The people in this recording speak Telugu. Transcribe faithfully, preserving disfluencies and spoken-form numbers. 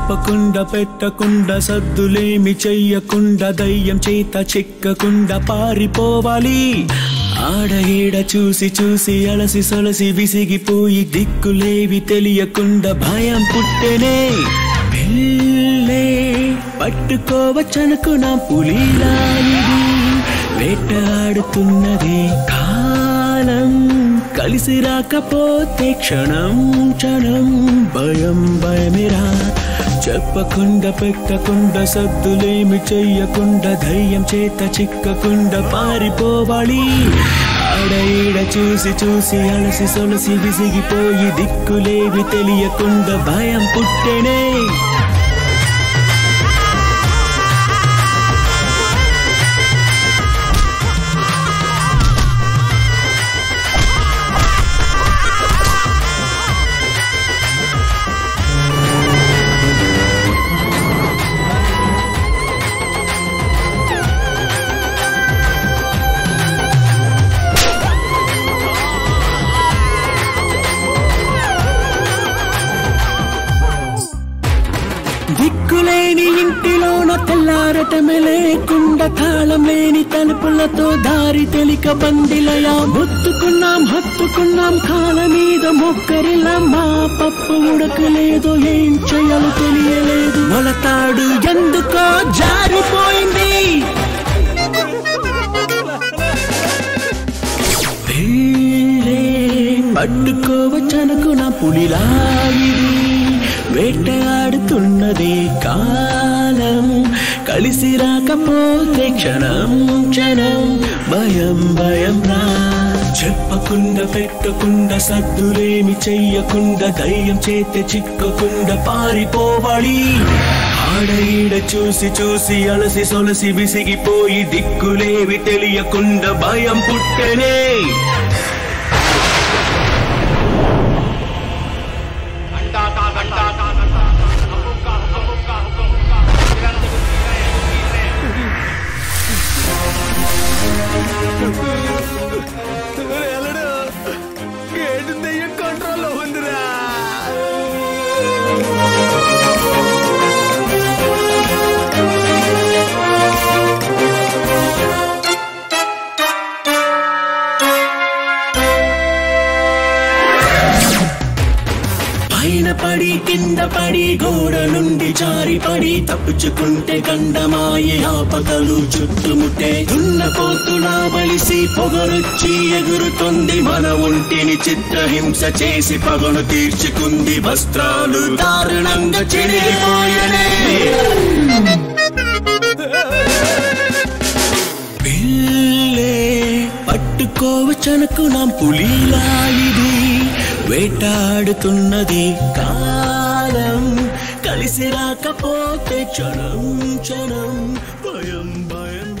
చెప్పకుండా పెట్టకుండా సద్దులేమి చెయ్యకుండా దయ్యం చేత చిక్కకుండా పారిపోవాలి. ఆడ ఈడ చూసి చూసి అలసి సొలసి విసిగిపోయి దిక్కులేవి తెలియకుండా భయం పుట్టెనే. పిల్లే పట్టుకోవచ్చనుకున్నా పులిలా ఇది వేటాడుతున్నది కాలం. కలిసి రాకపోతే క్షణం క్షణం భయం భయమిరా. చెప్పకుండా పెట్టకుండా సద్దులేమి చెయ్యకుండా ధైర్యం చేత చిక్కకుండా పారిపోవాలి. ఆడ ఈడ చూసి చూసి అలసి సొలసి విసిగిపోయి దిక్కులేవి తెలియకుండా భయం పుట్టెనే. దిక్కులేని ఇంటిలోన తెల్లారటమే లేకుండా తాళం లేని తలుపులతో దారి తెలిక బందిలయా. ముత్తుకున్నాం హత్తుకున్నాం కాల మీద మొక్కరిలా. మా పప్పు ఉడకలేదు ఏం చేయాలో తెలియలేదు. మొలతాడు ఎందుకో జారిపోయింది. పట్టుకోవచ్చనుకున్న పులిలా ఇది వేటాడుతున్నది కాలం. కలిసి రాకపోతే క్షణం క్షణం భయం భయం రా. చెప్పకుండా పెట్టకుండా సద్దులేమి చెయ్యకుండా దయ్యం చేతి చిక్కకుండా పారిపోవాలి. ఆడ ఈడ చూసి చూసి అలసి సొలసి విసిగిపోయి దిక్కులేవి తెలియకుండా భయం పుట్టెనే. గేటు దెయ్యం కంట్రోల్లో ఉందిరా. పైన పడి కింద పడి గోడ నుండి జారి పడి తప్పుచుకుంటే గండమాయి ఆపదలు చుట్టుముట్టే. దున్నపోతులా బలిసి పొగరొచ్చి ఎగురుతుంది మన ఒంటిని చిత్రహింస చేసి పగను తీర్చుకుంది. వస్త్రాలు దారుణంగా చెడిపోయనే. పిల్లే పట్టుకోవచ్చనుకున్నాం పులిలా ఇది వేటాడుతున్నది కాలం. కలిసి రాకపోతే క్షణం క్షణం భయం భయం.